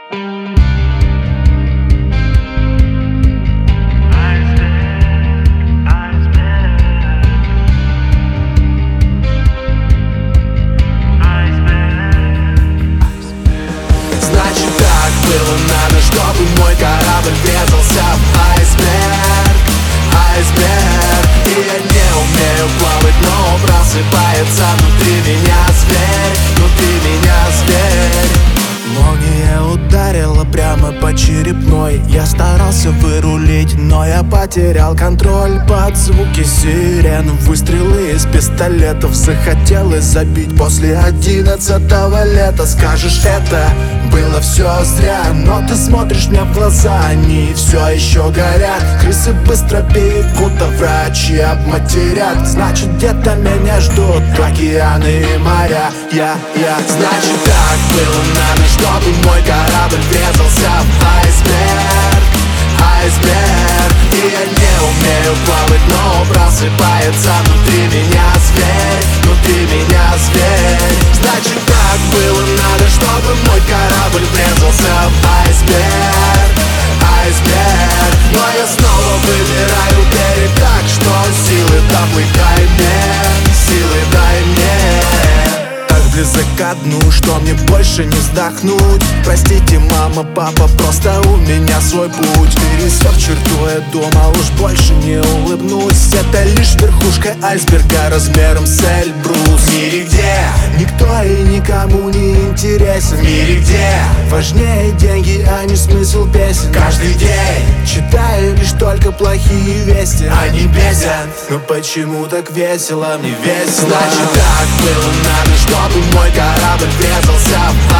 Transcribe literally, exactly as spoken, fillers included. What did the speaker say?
Чтобы мой корабль врезался в айсберг, айсберг. И я не умею плавать, но просыпается внутри меня зверь, внутри меня зверь. Молния ударила прямо по черепной. Я старался вырулить, но я потерял контроль. Под звуки сирен, выстрелы из пистолетов. Захотелось забить после одиннадцатого лета. Скажешь, это было все зря, но ты смотришь мне в глаза, они все еще горят. Крысы быстро бегут, а врачи обматерят. Значит, где-то меня ждут океаны и моря. Я, я, значит, так было надо, чтобы мой корабль врезался в айсберг, айсберг. И я не умею плавать, но просыпается внутри меня зверь, внутри меня зверь. Значит, так было надо, чтобы мой корабль врезался в айсберг, айсберг. Но я снова выбираю берег, так что силы доплытай мне, силы дай мне. Близок ко дну, что мне больше не вздохнуть. Простите, мама, папа, просто у меня свой путь. Пересек черту, я думал, уж больше не улыбнусь. Это лишь верхушка айсберга размером с Эльбрус. В мире, где никто и никому не интересен. В мире, где важнее деньги, а не смысл песен. Каждый день читаю лишь только плохие вести. Они бесят, но почему так весело? Мне весело. Значит, так было надо, чтобы мой корабль врезался в